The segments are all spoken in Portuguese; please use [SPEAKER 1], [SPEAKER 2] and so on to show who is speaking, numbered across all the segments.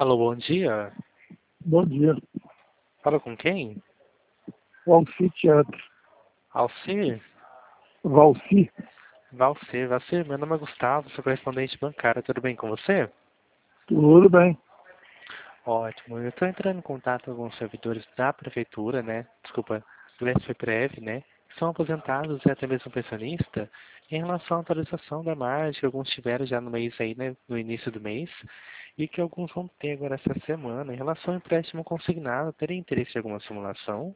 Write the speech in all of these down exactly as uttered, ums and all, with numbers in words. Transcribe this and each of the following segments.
[SPEAKER 1] Alô, bom dia.
[SPEAKER 2] Bom dia.
[SPEAKER 1] Fala com quem?
[SPEAKER 2] Valci Teatro.
[SPEAKER 1] Alcir?
[SPEAKER 2] Valci?
[SPEAKER 1] Valcir, Valcir, meu nome é Gustavo, sou correspondente bancário, tudo bem com você?
[SPEAKER 2] Tudo bem.
[SPEAKER 1] Ótimo, eu estou entrando em contato com alguns servidores da prefeitura, né? Desculpa, do SPPREV, né? Que são aposentados e até mesmo pensionistas, em relação à atualização da margem, que alguns tiveram já no mês aí, né? No início do mês, e que alguns vão ter agora essa semana, em relação ao empréstimo consignado, teria interesse em alguma simulação?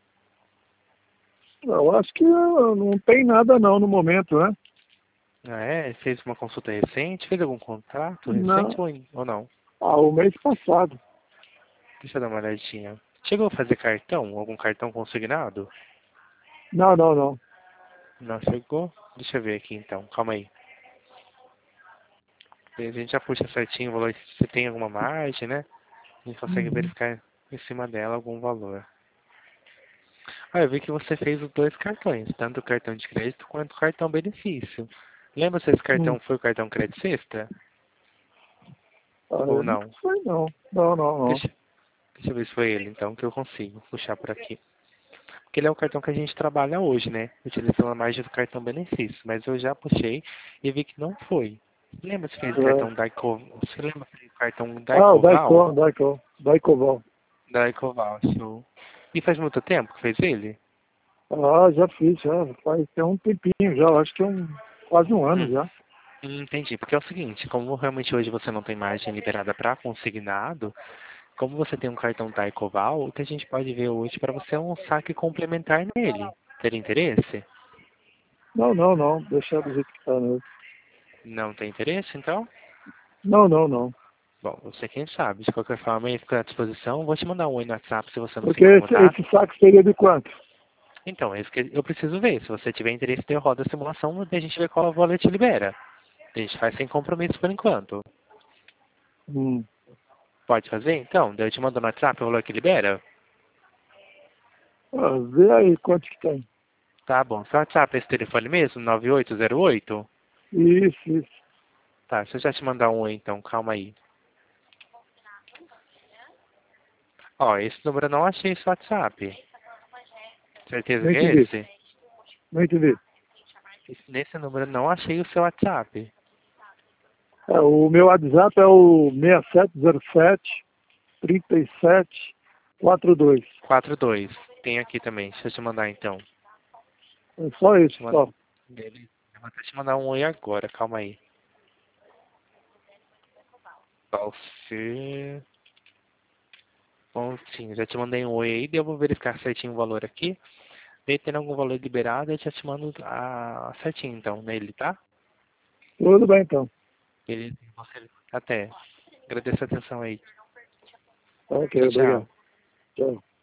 [SPEAKER 2] Eu acho que não tem nada não no momento, né?
[SPEAKER 1] Ah, é? Fez uma consulta recente? Fez algum contrato recente
[SPEAKER 2] Não.
[SPEAKER 1] ou, ou não?
[SPEAKER 2] Ah, o mês passado.
[SPEAKER 1] Deixa eu dar uma olhadinha. Chegou a fazer cartão? Algum cartão consignado?
[SPEAKER 2] Não, não, não.
[SPEAKER 1] Não chegou? Deixa eu ver aqui então. Calma aí. A gente já puxa certinho o valor. Se tem alguma margem, né? A gente consegue
[SPEAKER 2] Uhum.
[SPEAKER 1] verificar em cima dela algum valor. Ah, eu vi que você fez os dois cartões. Tanto o cartão de crédito quanto o cartão benefício. Lembra se esse
[SPEAKER 2] Hum.
[SPEAKER 1] cartão foi o cartão crédito sexta?
[SPEAKER 2] Ah,
[SPEAKER 1] Ou
[SPEAKER 2] eu nunca
[SPEAKER 1] não?
[SPEAKER 2] fui não. Não, não, não.
[SPEAKER 1] Deixa, deixa eu ver se foi ele então que eu consigo puxar por aqui. Porque ele é o cartão que a gente trabalha hoje, né? Utilizando a margem do cartão benefício. Mas eu já puxei e vi que não foi. Lembra se fez o
[SPEAKER 2] É.
[SPEAKER 1] cartão Daico... Você lembra se fez o cartão
[SPEAKER 2] Ah, o
[SPEAKER 1] Daicoval?
[SPEAKER 2] Daicon, Daicon. Daicoval.
[SPEAKER 1] Daicoval, show. E faz muito tempo que fez ele?
[SPEAKER 2] Ah, já fiz, já. Faz tem um tempinho já. Acho que é um, quase um ano
[SPEAKER 1] Hum,
[SPEAKER 2] já.
[SPEAKER 1] hum, entendi. Porque é o seguinte, como realmente hoje você não tem margem liberada para consignado, como você tem um cartão Daicoval, o que a gente pode ver hoje para você é um saque complementar nele. Teria interesse?
[SPEAKER 2] Não, não, não. Deixar do jeito que tá mesmo.
[SPEAKER 1] Não tem interesse, então?
[SPEAKER 2] Não, não, não.
[SPEAKER 1] Bom, você quem sabe. De qualquer forma, aí fica à disposição. Vou te mandar um oi no WhatsApp se você não se
[SPEAKER 2] Porque esse,
[SPEAKER 1] incomodar.
[SPEAKER 2] esse saco seria de quanto?
[SPEAKER 1] Então, é isso que eu preciso ver. Se você tiver interesse, eu rodo a simulação e a gente vê qual valor te libera. A gente faz sem compromisso por enquanto.
[SPEAKER 2] Hum.
[SPEAKER 1] Pode fazer? Então, daí eu te mando no WhatsApp o valor que libera?
[SPEAKER 2] Ah, vê aí quanto que tem.
[SPEAKER 1] Tá bom. Seu WhatsApp é esse telefone mesmo? nove oito zero oito?
[SPEAKER 2] Isso, isso.
[SPEAKER 1] Tá, deixa eu já te mandar um oi então. Calma aí. Ó, esse número eu não achei esse WhatsApp. Certeza
[SPEAKER 2] Não
[SPEAKER 1] que é
[SPEAKER 2] entendi.
[SPEAKER 1] esse?
[SPEAKER 2] Não entendi.
[SPEAKER 1] Esse- Nesse número eu não achei o seu WhatsApp.
[SPEAKER 2] É, o meu WhatsApp é o seis sete zero sete, três sete quatro dois.
[SPEAKER 1] quatro dois. Tem aqui também. Deixa eu te mandar então.
[SPEAKER 2] É só isso,
[SPEAKER 1] Te mando...
[SPEAKER 2] só.
[SPEAKER 1] Beleza. Eu vou até te mandar um oi agora, calma aí. Você... Pontinho, já te mandei um oi aí, daí eu vou verificar certinho o valor aqui. Daí tendo algum valor liberado, eu já te mando a... certinho então nele, tá?
[SPEAKER 2] Tudo bem, então.
[SPEAKER 1] Beleza. Você... Até. Agradeço a atenção aí.
[SPEAKER 2] Ok,
[SPEAKER 1] Tchau,
[SPEAKER 2] obrigado.
[SPEAKER 1] tchau.
[SPEAKER 2] Tchau.